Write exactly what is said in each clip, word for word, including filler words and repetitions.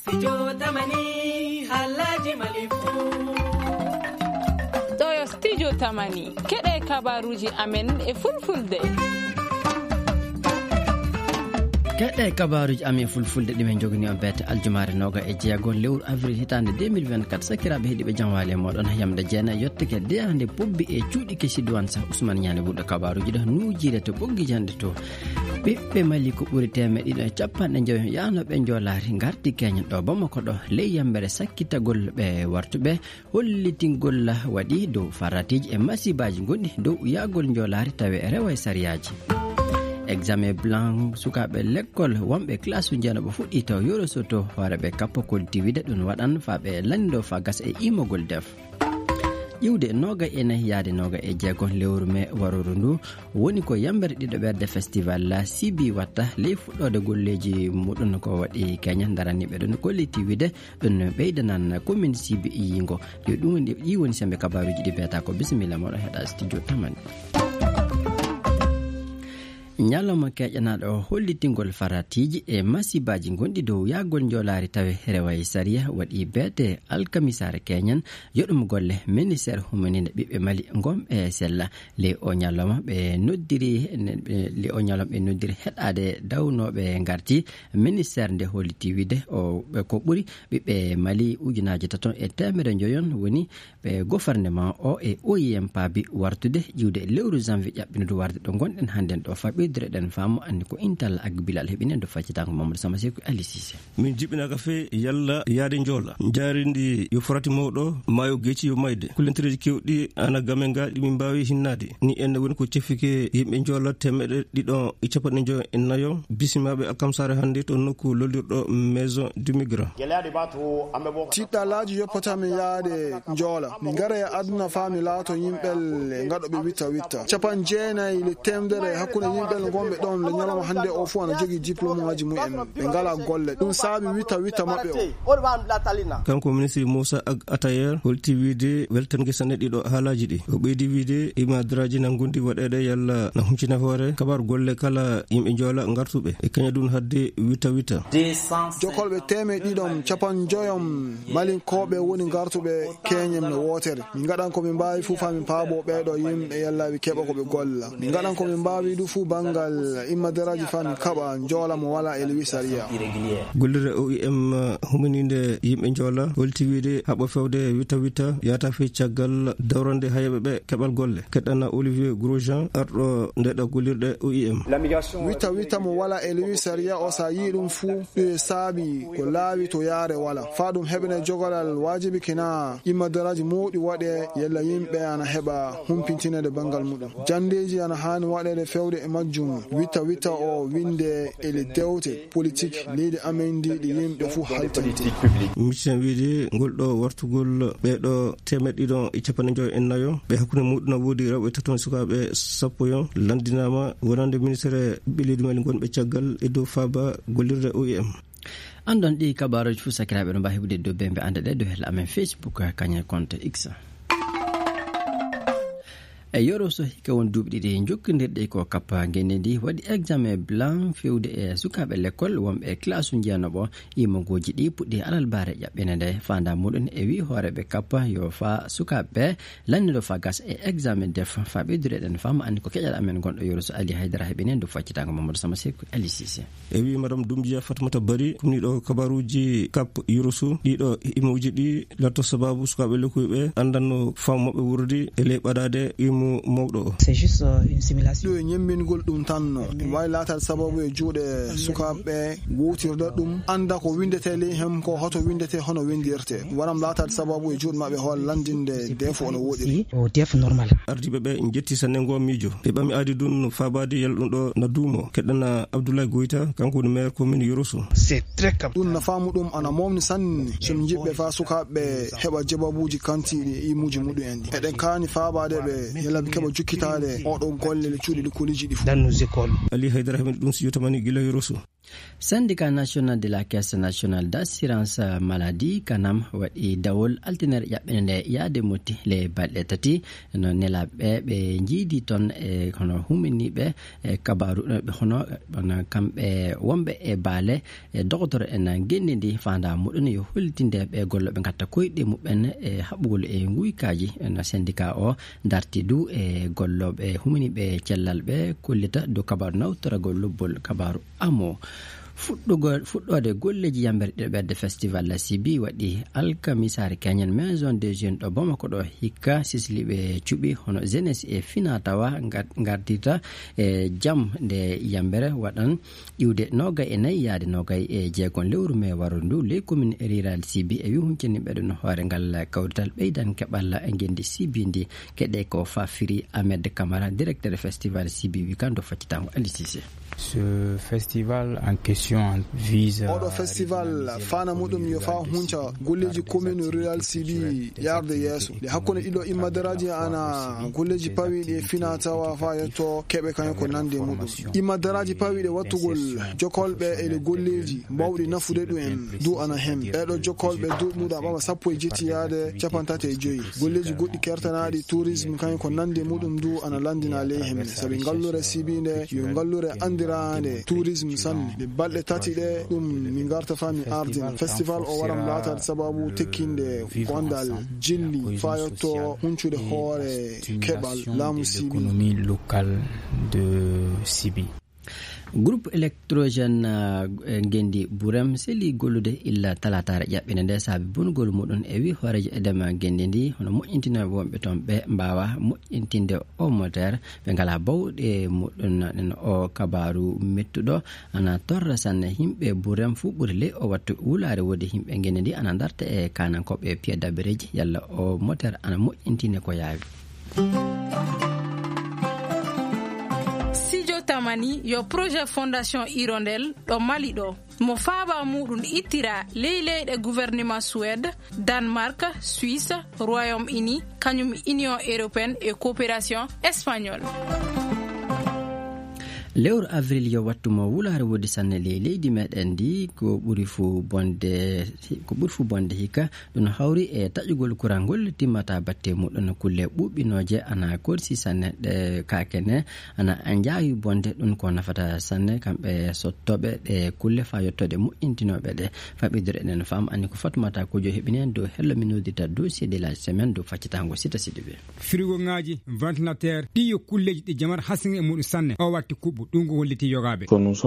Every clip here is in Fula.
Studio Tamani Halaji Malifu. Toyo Studio Tamani keɗe kabaruji amen e fulfulde. keɗe kabaruji amen fulfulde ɗimen jogini on bete aljumare noga e jeegol lewru avril hitande deux mille vingt-quatre sakiraɓe heeɗiɓe janwale moɗon yamde jeena yetteke deyande bobbi e cuuɗi kesiduwan sa ousmane ñane ɓurɗo kabaruji ɗo nujire to ɓoggi jande to ɓiɓɓe mali ko ɓuuri teme ɗiɗo e capanɗe joyi yanoɓe jolari gardi keñen ɗo bamako ɗo ley yambere sakkitagol ɓe wartuɓe hollitingol waɗi dow faratiji e masibaji gonɗi dow yagol jolari tawi e rewa e sariyaji. Examen blanc sukaɓe l'école wonɓe classe jeenoɓe fuɗɗi taw yoro soto hooreɓe kappa koltiwide ɗum waɗan faɓe landido fa gas e imogol def ƴiwde noga e nayi yaade noga e jeegon lewru me waruru ndu woni ko yambere ɗiɗo ɓerde festival la sibi watta ley fuɗɗode golleji muɗum ko waɗi keña daraniɓe ɗon kolitiwide ɗum ɓeydanan commune sibi yingo ɗi ɗum ɗi woni sembe kabaruji ɗi biyata ko bisimilla moɗon heeɗa studio tamani. ñalawma keƴanaɗo hollitingol faratiji e masibaji gonɗi dow yagol jolari tawi rewa e sariya waɗi beete alkamisare keñan yoɗum golle ministére humaninde ɓiɓɓe mali gom e sella le o ñalawma ɓe noddiri le o ñalawma ɓe noddiri heɗade dawnoɓe garti ministére nde holliti wide o ko ɓuuri ɓiɓɓe mali ujunaji taton e temere joyon woni ɓe gouvernement o e O I M paabi wartude ƴiwde lewru janvier ƴaɓɓinude warde ɗo gonɗen hannden ɗo faɓi den faamu andi ko intal ak bilal heɓinen do faccitango mamadou sama sekou ali sise min jibinaka fe yalla yaade joola jarindi yo forati mawɗo mayo geeci yo mayde kulentereji kewɗi ana gamen ga ɗimin mbawi hinnade ni enne woni ko ceffike yimɓe joola temmeɗe ɗiɗo e capanɗe joyi e nayo bisimaɓe alkamsare hannde to nokku lollirɗo maison du migrant tiɗɗalaji yoppatami yaade joola mi gara e aduna fami laato yimɓel gaɗoɓe witta witta capan jeenayyi le temdere hakkude yimɓel gomɓe ɗon le ñalawma hannde o fuu ana jogui diplôme ngaji mumen ɓe ngala golle ɗum saabi witta witta maɓɓe o kanko ministre Moussa Atayer holti wiide weltangue sanne ɗiɗo haalaji ɗi o ɓeydi wiide imadiraji na gondi waɗede yalla na huccina hoore kabaru golle kala yimɓe joola gartuɓe e kaña ɗum hadde witta witta jokolɓe teme ɗiɗon capan joyom malinkoɓe woni gartuɓe keñem no wotere min gaɗan komin mbawi fuu famin paabo ɓeɗo yimɓe yallaɓe keɓa koɓe golla min gaɗan komin mbawi ɗu fuu bangal immadaraji fami kaɓa joola mo wala e lewi saria gollire O I M humininde yimɓe joola holti wiide haɓa fewde witta witta yata fe caggal dawrande hayeɓe ɓe keɓal golle keɗɗana Olivier Grosjean arɗo ndeɗo gollirɗe O I M witta witta mo wala e lewi saria o sa yi ɗum fuu ɗe saabi ko laawi to yaare wala fa ɗum heɓene jogolal wajibi kina immadaraji mawɗi waɗe yalla yimɓe ana heɓa humpintinede bangal muɗum jandeji ana hani waɗede fewde e majjum witta witta o winde ele dewte politique leydi amen ndi ɗi yimɓe fuu haltante mission wiide ngol ɗo wartugol ɓeɗo temeɗe ɗiɗon e capanɗe joyi en nayo ɓe hakkude muɗum na woodi rewɓe taton sukaɓe sappo yon landinama wonande ministére ɓeledi mali gonɓe caggal e dow faaba gollirde O I M andon ɗi kabaruji fuu sakiraɓe no mbawi heɓude dow bembe ande ɗe dow hella amen Facebook kañe compte X e yoro so hikka won duuɓi ɗiɗi jokkodirɗe ko kappa genedi waɗi examen blanc fewde e sukaɓe l'école wonɓe classe jeenoɓo imogoji ɗi puɗɗi alalbare ƴaɓɓene nde fanda muɗum e wi hooreɓe kappa yo fa sukaɓe landido fa gas e examen def fa ɓeydureɗen fama andi ko keƴal amen gonɗo yoro so Ali Haydara heɓinen do faccitago Mamadou Sama Sekou Ali Cissé e wi madame Doumbia Fatimata Bari komni ɗo kabaruji kap yorosu ɗiɗo imoji ɗi latto sababu sukaɓe lekkuɓe andanno fammoɓe wurdi e ley ɓaɗade c'est juste une simulation ɗo ñemmingol ɗum tanno ɗum wawi latal sababu e juuɗe sukaɓe wutirda ɗum anda ko windete ley hem ko hoto windete hono windirte waɗam latal sababu e juuɗe mabɓe hool landinde defo ono woɗiri o def normal ardiɓe ɓe jetti sanne ngo miijo ɓe ɓami adi dun fabade yel ɗum ɗo na duumo keɗɗana Abdoulaye Goïta kanko woni maire commune Yorosso c'est très cap ɗum na famu ɗum ana momni sanne somi jiɓɓe fa sukaɓe heɓa jababuji kantiɗi imuji muɗum en ɗi eɗen kani fabade ɓe yalaɓe keɓa jukkitade oɗo golle le cuuɗi ɗi koliji ɗi dans nos écoles Ali Haydara heɓen ɗum si yotamani gila Yorosso Syndicat national de la caisse nationale d'assurance maladie kanam waɗi dawol altiner yaɓɓende yaade moti le balɗe tati no nelaɓe ɓe jiidi toon e hono huminiɓe e kabaru ɓe hono bana kamɓe wonɓe e baale e docteur en gennidi fanda muɗum yo hollitinde ɓe golloɓe gatta koyɗe muɓen e haɓugol e guykaji no syndicat o darti du e golloɓe huminiɓe cellalɓe kollita do kabaru nawtoragol lubbol kabaru amo fuɗɗugol fuɗɗode golleji yambere ɗiɗo ɓedde festival la sibi waɗi alkamisare kañen maison des jeunes ɗo Bamako ɗo hikka sisliɓe cuɓi hono jeunesse e fina tawa gardita e jam nde yambere waɗan iwde nogay e nayyi yaade nogay e jeegon lewru me waro ndu les commune rural sibi e wi huncini ɓeɗo no hoore ngal kawrital ɓeydan keɓalla e gendi sibi ndi keɗe ko fafiri Ahmed Camara directeur festival sibi wi kando faccitango Ali Cissé. Ce festival en question vise oɗo festival fana muɗum yo fa hunca golleji commune rural sibi yarde yeeso nde hakkunde ɗiɗo immadaraji ana golleji pawiɗi e fina tawa fa yetto keɓe kañum ko nande muɗum immadaraji pawiɗe wattugol jokolɓe e le golleji mbawɗi nafude ɗumen du ana hen ɓeɗo jokolɓe duɗmuɗa ɓama sappo e jetti yaade capantati e joyyi golleji goɗɗi kertanaɗi tourisme kañum ko nande muɗum du ana landina ley hemne saabi ngallure sibi nde yo ngallure andira de tourisme sanne de balɗe tati ɗe ɗum min garta fami ardin festival o waram latade sababu tekkinde gondal jilli fayotto huncude hoore keɓal laamu sibi économie locale de Sibi. Groupe électrogène uh, gendi Burem seli gollude illa talatare jaɓɓine nde saabi bongol muɗum e wi hoorejo edema gendi ndi hono moƴƴintinoɓe wonɓe toon ɓe mbawa moƴƴintinde o moteur ɓe ngala bawɗe muɗum o kabaru mettuɗo ana torra sanne yimɓe Burem fu ɓuuri ley o wattu wulare wodi yimɓe gendi ndi ana darta e kanankoɓe pied dabereji yalla o moteur ana moƴƴintine ko yaawi. Tamani yo projet fondation Hirondelle ɗo Mali ɗo mo faaba muɗum ittira ley leyɗe gouvernement Suède, Danemark, Suisse, Royaume-Uni kañum Union européenne et coopération espagnole. lewru avril yo wattumo wulare wodi sanne ley leydi meɗen ndi ko ɓuri fu bonde ko ɓuri fu bonde hikka ɗum hawri e taƴugol kurangol timmata batte muɗum kulle ɓuɓɓinoje ana korsi sanne ɗe kakene ana jaawi bonde ɗum ko nafata sanne kamɓe sottoɓe ɗe kulle fa yettode moƴƴintinoɓe ɗe faɓidore ɗen fam anni ko fatumata kojo heɓinen dow hello min nodita dossier de la semaine dow faccitango sita siɗi ɓe frigo ngaji ventilateur ɗi yo kulleji ɗi jamata hasin e muɗum sanne o watti kuɓɓu ɗum ko holliti yogaɓe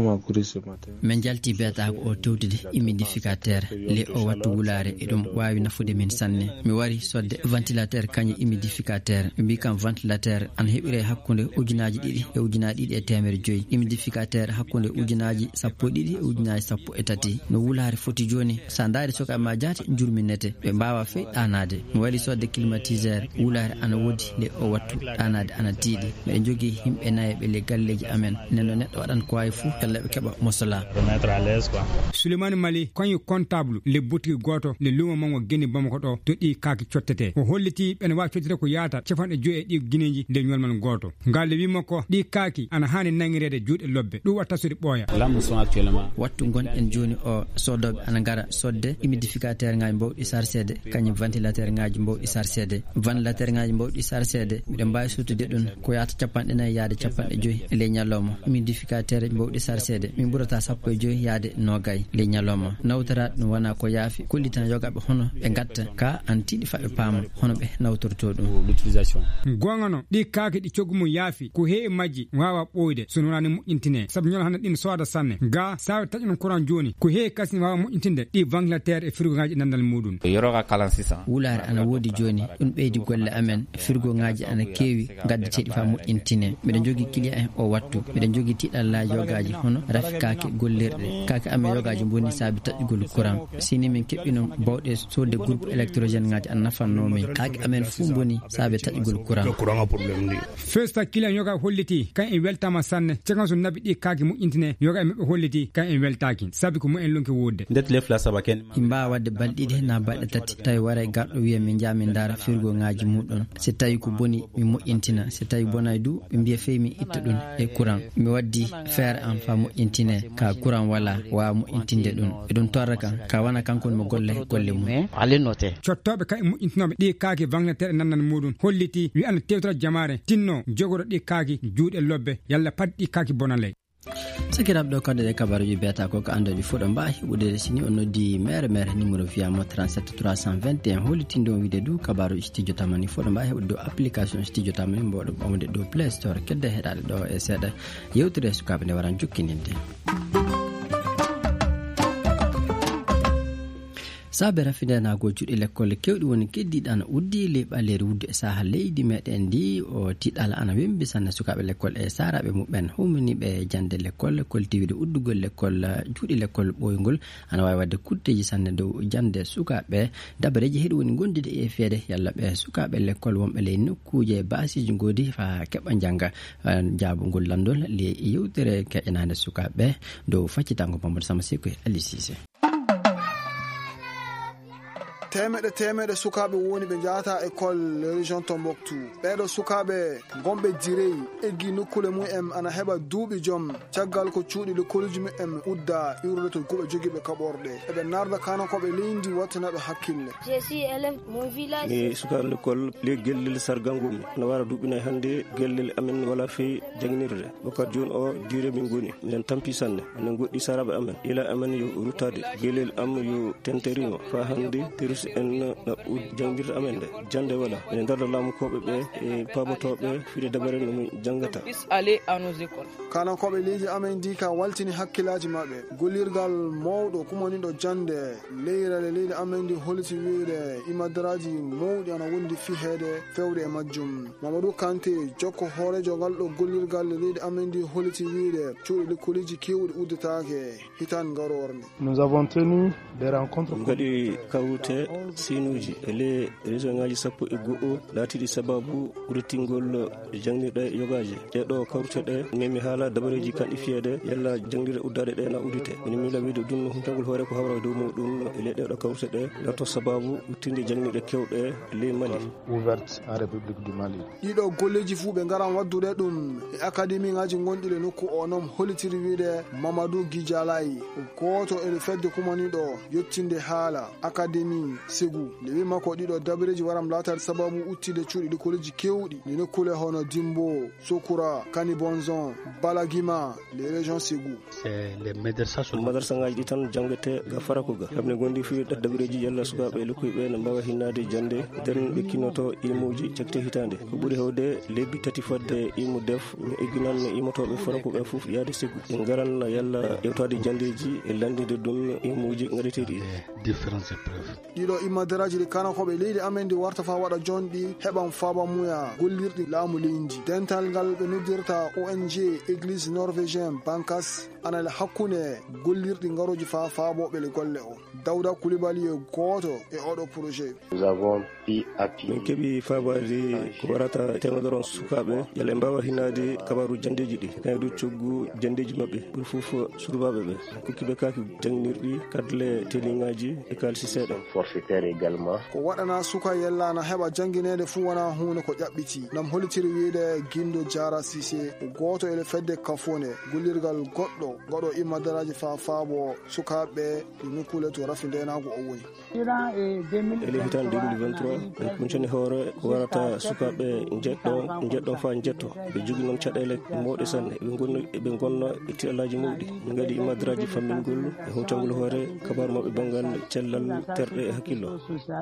min jalti biyatako o tewtude humidificateur le o wattu wulare e ɗum wawi nafude min sanne mi wari sodde ventilateur kañum humidificateur ɓe mbi kam ventilateur ana heɓire hakkude ujunaji ɗiɗi e ujunaji ɗiɗi e temere joyyi humidificateur hakkude ujunaji sappo e ɗiɗi e ujunaji sappo e tati no wulare foti joni sa daari soka ma jaati jurminete ɓe mbawa fey ɗanade mi wari sodde climatiseur wulare ana wodi le o wattu ɗanade ana tiiɗi miɗen jogui himɓe nayyi ɓe le galleji amen neno neɗɗo waɗan ko wawi fuu yalla ɓe keɓa mosola. Souleymane Mali kañum comptable le boutique goto le lumo mango geni Bamako ɗo to ɗi kaki cottete o holliti ɓene wawi cottete ko yaata capanɗe joyi e ɗi guineji nde ñolmal goto ngal le wimo ko ɗi kaki ana hani nangirede juuɗe lobbe ɗum watta tasude ɓooya wattu gonɗen joni o sodoɓe ana gara sodde humidificateur ngaji mbawɗi sarcede kañum ventilateur ngaji mbawɗi sarcede ventilateur ngaji mbawɗi sarcede miɗen mbawi suttude ɗum ko yaata capanɗe nayyi yaade capanɗe joyi e ley ñalloma humidificateur mbawɗi sarcede min ɓurata sappo e joyi yaade nogay ley ñalloma nawtara ɗum wona ko yaafi kollitan yogaɓe hono ɓe gatta ka an tiiɗi faɓe paama hono ɓe nawtorto ɗum gongano ɗi kaaki ɗi coggu mum yaafi ko heewi majji wawa ɓoyde so wonani moƴƴintine saabu ñol hande ɗin sooda sanne ga sawi taƴuno courant joni ko heewi kasni wawa moƴƴintinde ɗi ventilateur e frigo ngaji nandal muɗum yoroga kalan sisa wulare ana wodi joni ɗum ɓeydi golle amen frigo ngaji ana keewi gaddateɗi fa moƴƴintine miɗen jogui client en o wattu miɗen jogui tiɗallaji yogaji hono rafi kake gollirɗe kake amen yogaji bonni saabi taƴugol courant sini min keɓɓino bawɗe sodde groupe électrogène ngaji an nafannomin kake amen fuu boni saabi taƴugol courant festa client yoga holliti kan en weltama sanne cagan so nabi ɗi kake moƴƴintine yoga e maɓɓe holliti kan en weltaki saabi ko mu en lonki wodde mbawa wadde balɗe ɗiɗi na balɗe tati tawi wara garɗo wiya min jamin dara frigo ngaji muɗon so tawi ko boni mi moƴƴintina so tawi bonay du ɓe mbiya fey mi itta ɗum e courant mi waddi feere am fa moƴƴintine ka courant wala wawa moƴƴintinde ɗum eɗum torra kan ka wana kankon mo golle golle mum cottoɓe kay moƴƴintinoɓe ɗi kaaki wagneteɗe nannan muɗum holliti wi anda tewtora jamare tinno jogoɗo ɗi kaaki juuɗe lobbe yalla pat ɗi kaaki bonaley sakiraɓe ɗo kadde ɗe kabaruji biyata ko ko andoji fuɗo mba heɓude sini on noddi mere mere numéro wiyamo trente-sept trois cent vingt et un hollitinde on wiide du kabaru studio tamani fuɗo mba heɓude dow application studio tamani mboɗo ɓamde dow play store kedde heɗade ɗo e seeɗa yewtude sukaɓe nde waran jukkininde saabe rafidenago juuɗe l'école kewɗi woni keddiɗo ana uddi le ɓaleri wudde e saaha leydi meɗen ndi o tiɗɗala ana wembi sanne sukaɓe l'école e saraɓe muɓen huminiɓe jande l'école koltiwiide uddugol l'école juuɗe l'école ɓoygol ana wawi wadde kutteji sanne dow jande sukaɓe dabareji heeɗi woni gondide e feede yalla ɓe sukaɓe l'école wonɓe ley nokkuje basiji godi fa keɓa jangga jabugol landol le yewtere keƴanade sukaɓe dow faccitango mamadou sama seko e ali sisé temeɗe temeɗe sukaɓe woni ɓe jahata école région Tombouctou ɓeɗo sukaɓe gonɓe direyi eggi nokkule mumen ana heɓa duuɓi joom caggal ko cuuɗi l'écoleji mumen udda iwrude to koɓe joguiɓe kaɓorɗe eɓe narda kanakoɓe leydi wattanaɓe hakkille mi sukaɓe l'école le gellel sargangumi no wara duuɓina hannde gellel amen wala fewi jangguirde bokat joni o dire min goni minen tampi sanne minen goɗɗi saraɓe amen ila amen yo ruttade gellel am yo tenterima fa hannde en na jangirde amen de jande wala en darda laamu koɓe ɓe e pamotoɓe fiide dabare no min jangata kala koɓe leydi amen di ka waltini hakkillaji mabɓe gollirgal mawɗo kumaniɗo jande leyrale leydi amen di holiti wiide imadaraji mawɗi ana wondi fi heede fewde e majjum mamadou kanté jokko hoorejo ngal ɗo gollirgal leydi amen di holiti wiide cuuɗi lekkoliji kewɗi uddetake hitan garorde nous avons tenu des rencontres gaɗi kawte sinuji ele région ngaji sappo e go'o laatiɗi sababu ɓurtingol jangnirɗe yogaji ɗeɗo kawruteɗe mimi haala dabareji kanɗi fiyede yalla jangnirɗe uddade ɗe na uddite min mila wiide ɗum humtagol hoore ko hawra dow muɗum ele ɗeɗo kawruteɗe lato sababu uttinde jangnirɗe kewɗe ley Mali ouverte en république du Mali ɗiɗo golleji fuu ɓe garan waddude ɗum e académie ngaji gonɗi le nokku o noon holitiri wiide Mamadou Guidjalay goto ele fedde kumaniɗo yettinde haala académie Ségou le wi makko ɗiɗo dabareji waram latade sababu uttide cuuɗi l'écoleji kewɗi ni nokkule hono Dimbo Sokura Kani Bonzon Balagima les régions Ségou madarsa ngaji ɗi tan jangete ga farakoga kamne gondi fi dabareji yalla sukaɓe lekkoyɓe ne mbawa hinnade jande nden ɓe kinoto ilmuji cakte hitande ko ɓuuri hewde lebbi tati fodde ilmu def mi egginan imotoɓe farakoɓe foof yaade Ségou en garan yalla ƴewtade jandeji e landide ɗum ilmuji gaɗeteɗi différentes épreuves ɗiɗo immadaraji ɗi kanakoɓe leydi amen ndi warta fa waɗa jonɗi heɓan faba muya gollirɗi laamu leydi dental ngal ɓe noddirta O N G église norvégien Bankas anale hakkunde gollirɗi ngaroji fa faaboɓe le golle o Dawda Koulibaly e goto e oɗo projet nous avons pi appui min keeɓi fabade ko warata temedoro sukaɓe yalla mbawa hinnade kabaru jandeji ɗi kaydu coggu jandeji mabɓe ɓuuri foof surbaɓe ɓe kokkiɓe kaki jangnirɗi kadle telingaji e kalisi seeɗa forfaitaire également ko waɗana suka yellana heɓa janguinede fuu wona hunde ko ƴaɓɓiti nam holitiri wiide Guindo Diara Cissé goto ele fedde kafone gollirgal goɗɗo gaɗo immadaraji fa faabo sukaɓe ɗi nokkule to rafi ndenago o woni ele hitan deux mille vingt-trois en kuncani hoore ko warata sukaɓe jeɗɗo jeɗɗon fa jetto ɓe jogui noon caɗele mawɗe sanne ɓe gonno ɓe gonno e tiɗalaji mawɗi ɓe gaɗi immadaraji fammingol e hutangol hoore kabaru mabɓe banggal cellal terɗe e hakkillo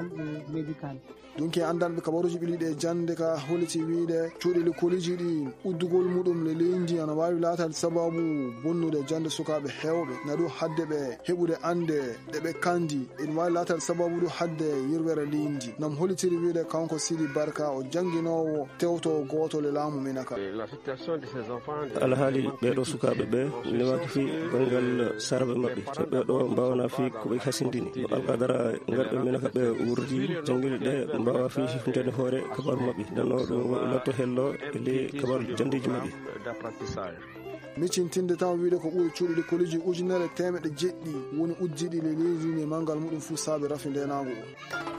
donc andanɓe kabaruji ɓiliɗe jande ka holiti wiide cuuɗi l'écoleji ɗi uddugol muɗum le leydi ana wawi latade sababu bonnude jande sukaɓe hewɓe na ɗo hadde ɓe heɓude ande ɗe ɓe kandi ene wawi latade sababu ɗo hadde yirwere leydi nam holitiri wiide kanko Sidi Barka o janguinowo tewto goto le laamu minaka alhaali ɓeɗo sukaɓe ɓe newaki fi banggal saraɓe mabɓe to ɓeɗo mbawana fi koɓe hasindini no alqadara garɓe minaka ɓe wurdi janguiɗe ɗe mbawa fi humtede hoore kabaru mabɓe ndenno ɗum latto hello e ley kabaru jandeji mabɓe miccintinde tan wiide ko ɓuuri cuuɗi l'écoleji ujunere temeɗe jeɗɗi woni ujjiɗi le leydi ne mangal muɗum fuu saabi rafi ndenago o